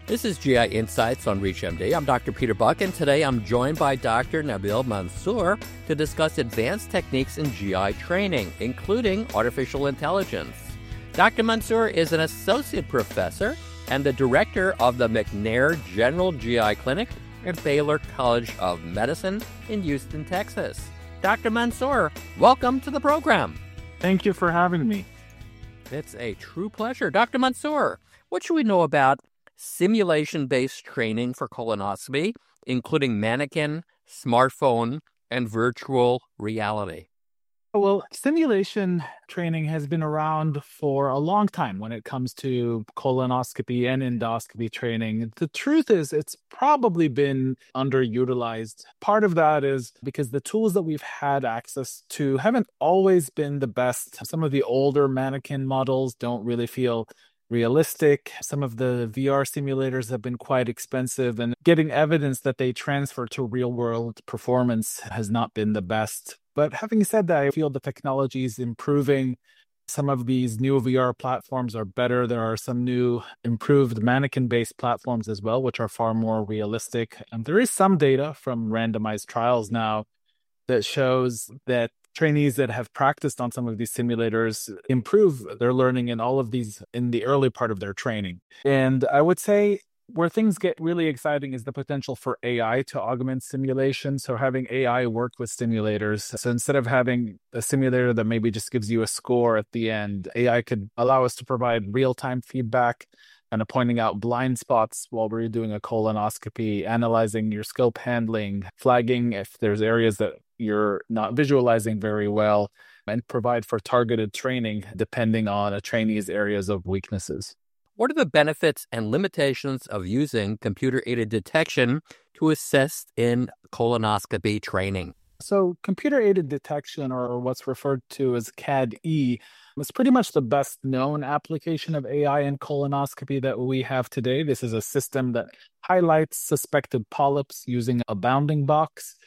This is GI Insights on ReachMD. I'm Dr. Peter Buck, and today I'm joined by Dr. Nabil Mansour to discuss advanced techniques in GI training, including artificial intelligence. Dr. Mansour is an associate professor and the director of the McNair General GI Clinic at Baylor College of Medicine in Houston, Texas. Dr. Mansour, welcome to the program. Thank you for having me. It's a true pleasure. Dr. Mansour, what should we know about simulation-based training for colonoscopy, including mannequin, smartphone, and virtual reality? Well, simulation training has been around for a long time when it comes to colonoscopy and endoscopy training. The truth is, it's probably been underutilized. Part of that is because the tools that we've had access to haven't always been the best. Some of the older mannequin models don't really feel realistic. Some of the VR simulators have been quite expensive, and getting evidence that they transfer to real-world performance has not been the best. But having said that, I feel the technology is improving. Some of these new VR platforms are better. There are some new improved mannequin-based platforms as well, which are far more realistic. And there is some data from randomized trials now that shows that trainees that have practiced on some of these simulators improve their learning in all of these in the early part of their training. And I would say where things get really exciting is the potential for AI to augment simulation. So having AI work with simulators. So instead of having a simulator that maybe just gives you a score at the end, AI could allow us to provide real-time feedback and pointing out blind spots while we're doing a colonoscopy, analyzing your scope handling, flagging if there's areas that you're not visualizing very well, and provide for targeted training depending on a trainee's areas of weaknesses. What are the benefits and limitations of using computer-aided detection to assist in colonoscopy training? So computer-aided detection, or what's referred to as CAD-E, is pretty much the best known application of AI in colonoscopy that we have today. This is a system that highlights suspected polyps using a bounding box.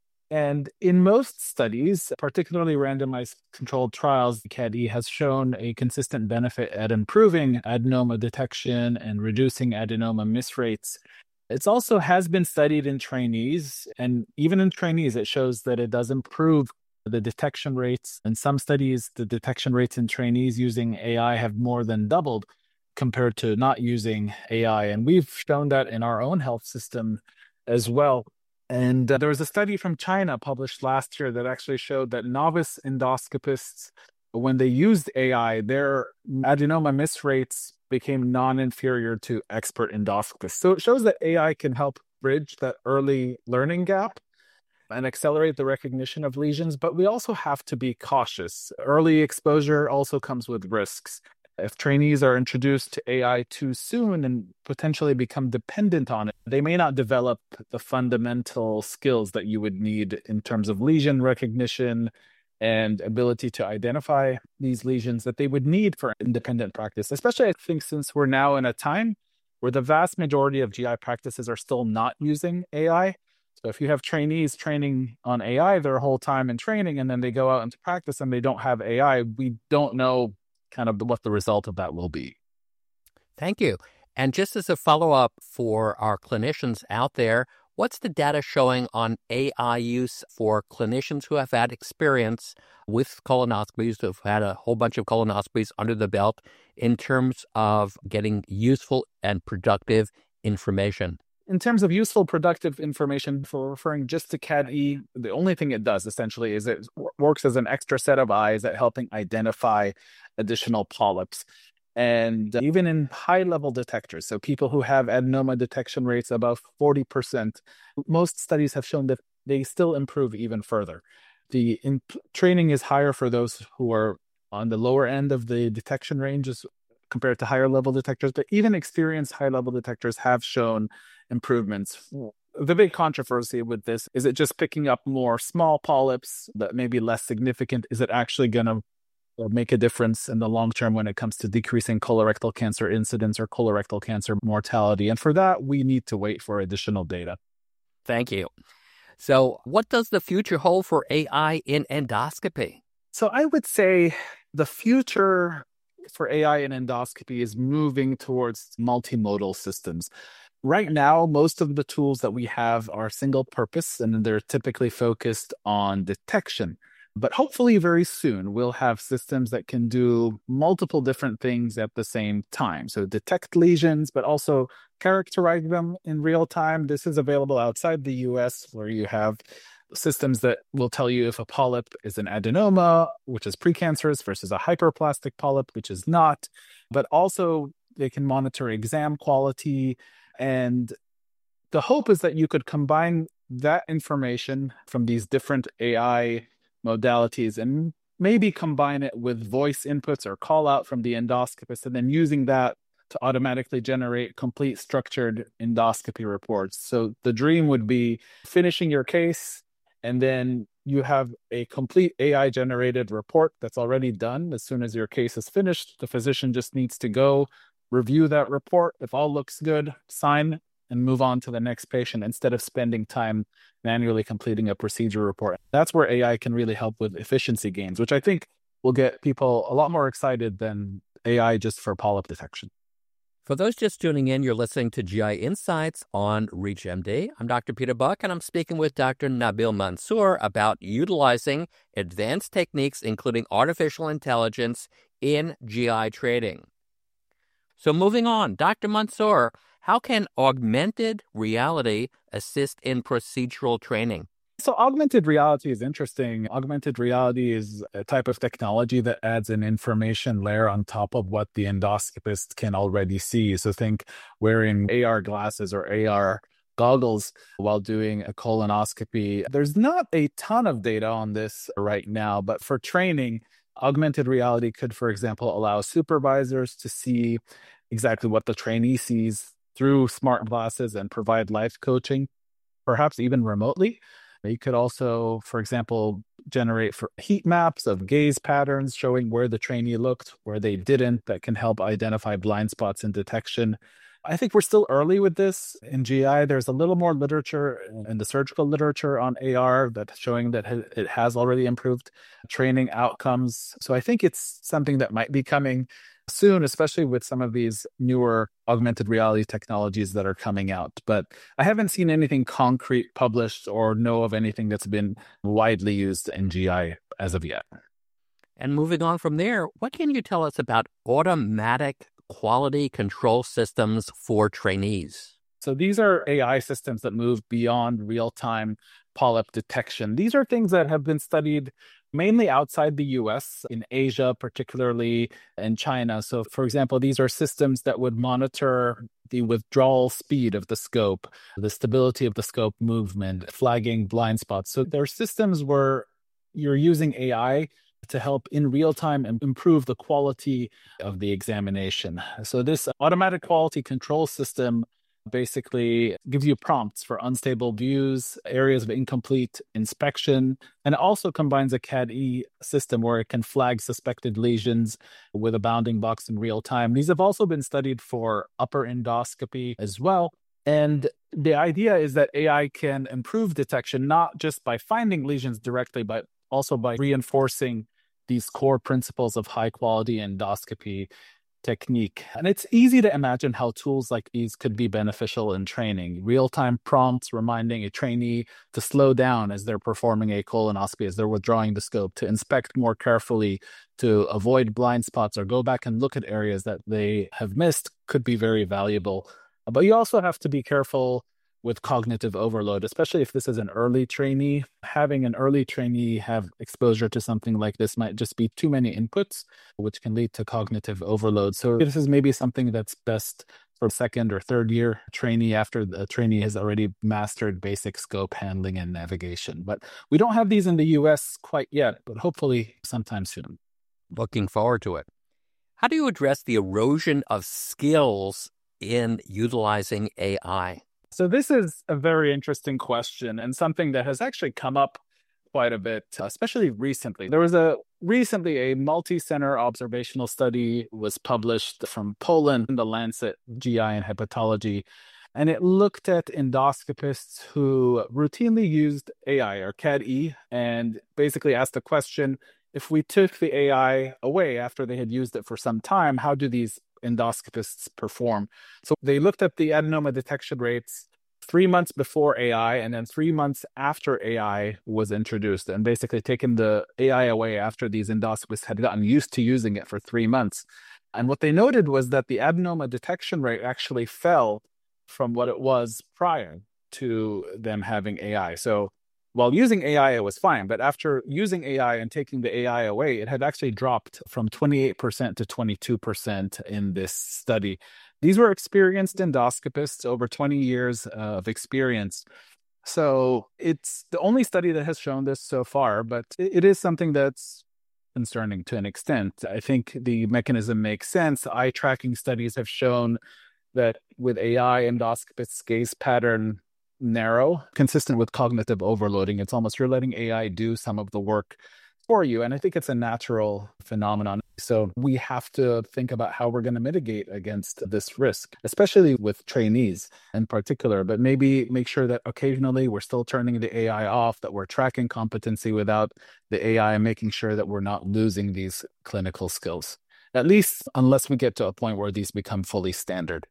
And in most studies, particularly randomized controlled trials, CAD-E has shown a consistent benefit at improving adenoma detection and reducing adenoma miss rates. It also has been studied in trainees, and even in trainees, it shows that it does improve the detection rates. In some studies, the detection rates in trainees using AI have more than doubled compared to not using AI. And we've shown that in our own health system as well. And there was a study from China published last year that actually showed that novice endoscopists, when they used AI, their adenoma miss rates became non-inferior to expert endoscopists. So it shows that AI can help bridge that early learning gap and accelerate the recognition of lesions, but we also have to be cautious. Early exposure also comes with risks. If trainees are introduced to AI too soon and potentially become dependent on it, they may not develop the fundamental skills that you would need in terms of lesion recognition and ability to identify these lesions that they would need for independent practice, especially I think since we're now in a time where the vast majority of GI practices are still not using AI. So if you have trainees training on AI their whole time in training and then they go out into practice and they don't have AI, we don't know kind of what the result of that will be. Thank you. And just as a follow-up for our clinicians out there, what's the data showing on AI use for clinicians who have had experience with colonoscopies, who've had a whole bunch of colonoscopies under the belt in terms of getting useful and productive information? In terms of useful, productive information, for referring just to CAD-E, the only thing it does essentially is it works as an extra set of eyes at helping identify additional polyps. And even in high-level detectors, so people who have adenoma detection rates above 40%, most studies have shown that they still improve even further. The training is higher for those who are on the lower end of the detection ranges compared to higher-level detectors, but even experienced high-level detectors have shown improvements. The big controversy with this is it just picking up more small polyps that may be less significant? Is it actually going to make a difference in the long term when it comes to decreasing colorectal cancer incidence or colorectal cancer mortality? And for that, we need to wait for additional data. Thank you. So what does the future hold for AI in endoscopy? So I would say the future for AI in endoscopy is moving towards multimodal systems. Right now, most of the tools that we have are single purpose and they're typically focused on detection. But hopefully, very soon, we'll have systems that can do multiple different things at the same time. So, detect lesions, but also characterize them in real time. This is available outside the US, where you have systems that will tell you if a polyp is an adenoma, which is precancerous, versus a hyperplastic polyp, which is not. But also, they can monitor exam quality. And the hope is that you could combine that information from these different AI modalities and maybe combine it with voice inputs or call out from the endoscopist, and then using that to automatically generate complete structured endoscopy reports. So the dream would be finishing your case, and then you have a complete AI generated report that's already done. As soon as your case is finished, the physician just needs to go review that report. If all looks good, sign and move on to the next patient instead of spending time manually completing a procedure report. That's where AI can really help with efficiency gains, which I think will get people a lot more excited than AI just for polyp detection. For those just tuning in, you're listening to GI Insights on ReachMD. I'm Dr. Peter Buck, and I'm speaking with Dr. Nabil Mansour about utilizing advanced techniques, including artificial intelligence, in GI training. So moving on, Dr. Mansour, how can augmented reality assist in procedural training? So augmented reality is interesting. Augmented reality is a type of technology that adds an information layer on top of what the endoscopist can already see. So think wearing AR glasses or AR goggles while doing a colonoscopy. There's not a ton of data on this right now, but for training, augmented reality could, for example, allow supervisors to see exactly what the trainee sees through smart glasses and provide life coaching, perhaps even remotely. You could also, for example, generate heat maps of gaze patterns showing where the trainee looked, where they didn't, that can help identify blind spots in detection. I think we're still early with this. In GI, there's a little more literature in the surgical literature on AR that's showing that it has already improved training outcomes. So I think it's something that might be coming soon, especially with some of these newer augmented reality technologies that are coming out. But I haven't seen anything concrete published or know of anything that's been widely used in GI as of yet. And moving on from there, what can you tell us about automatic quality control systems for trainees? So these are AI systems that move beyond real-time polyp detection. These are things that have been studied mainly outside the US, in Asia, particularly in China. So, for example, these are systems that would monitor the withdrawal speed of the scope, the stability of the scope movement, flagging blind spots. So there are systems where you're using AI to help in real time and improve the quality of the examination. So this automatic quality control system basically gives you prompts for unstable views, areas of incomplete inspection, and it also combines a CAD-E system where it can flag suspected lesions with a bounding box in real time. These have also been studied for upper endoscopy as well. And the idea is that AI can improve detection, not just by finding lesions directly, but also by reinforcing these core principles of high quality endoscopy technique. And it's easy to imagine how tools like these could be beneficial in training. Real-time prompts reminding a trainee to slow down as they're performing a colonoscopy, as they're withdrawing the scope, to inspect more carefully, to avoid blind spots or go back and look at areas that they have missed could be very valuable. But you also have to be careful with cognitive overload, especially if this is an early trainee. Having an early trainee have exposure to something like this might just be too many inputs, which can lead to cognitive overload. So this is maybe something that's best for second or third year trainee after the trainee has already mastered basic scope handling and navigation. But we don't have these in the US quite yet, but hopefully sometime soon. Looking forward to it. How do you address the erosion of skills in utilizing AI? So this is a very interesting question and something that has actually come up quite a bit, especially recently. There was recently a multi-center observational study was published from Poland in the Lancet GI and Hepatology, and it looked at endoscopists who routinely used AI or CAD-E and basically asked the question, if we took the AI away after they had used it for some time, how do these endoscopists perform? So they looked at the adenoma detection rates 3 months before AI and then 3 months after AI was introduced, and basically taken the AI away after these endoscopists had gotten used to using it for 3 months. And what they noted was that the adenoma detection rate actually fell from what it was prior to them having AI. So while using AI, it was fine. But after using AI and taking the AI away, it had actually dropped from 28% to 22% in this study. These were experienced endoscopists, over 20 years of experience. So it's the only study that has shown this so far, but it is something that's concerning to an extent. I think the mechanism makes sense. Eye tracking studies have shown that with AI, endoscopists' gaze pattern narrow, consistent with cognitive overloading. It's almost you're letting AI do some of the work for you. And I think it's a natural phenomenon. So we have to think about how we're going to mitigate against this risk, especially with trainees in particular, but maybe make sure that occasionally we're still turning the AI off, that we're tracking competency without the AI, and making sure that we're not losing these clinical skills, at least unless we get to a point where these become fully standard.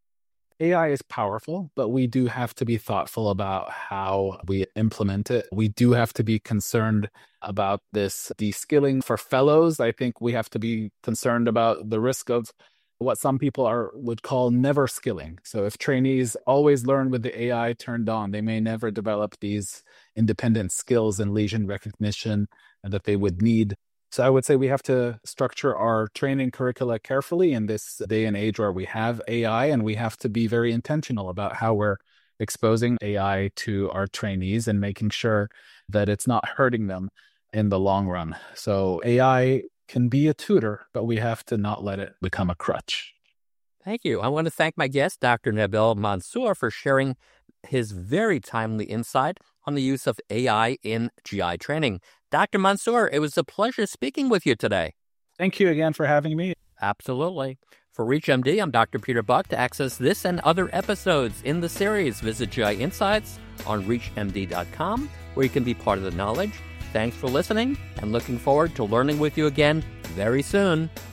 AI is powerful, but we do have to be thoughtful about how we implement it. We do have to be concerned about this de-skilling for fellows. I think we have to be concerned about the risk of what some people would call never skilling. So if trainees always learn with the AI turned on, they may never develop these independent skills and lesion recognition that they would need. So I would say we have to structure our training curricula carefully in this day and age where we have AI, and we have to be very intentional about how we're exposing AI to our trainees and making sure that it's not hurting them in the long run. So AI can be a tutor, but we have to not let it become a crutch. Thank you. I want to thank my guest, Dr. Nabil Mansour, for sharing his very timely insight on the use of AI in GI training. Dr. Mansour, it was a pleasure speaking with you today. Thank you again for having me. Absolutely. For ReachMD, I'm Dr. Peter Buck. To access this and other episodes in the series, visit GI Insights on ReachMD.com, where you can be part of the knowledge. Thanks for listening, and looking forward to learning with you again very soon.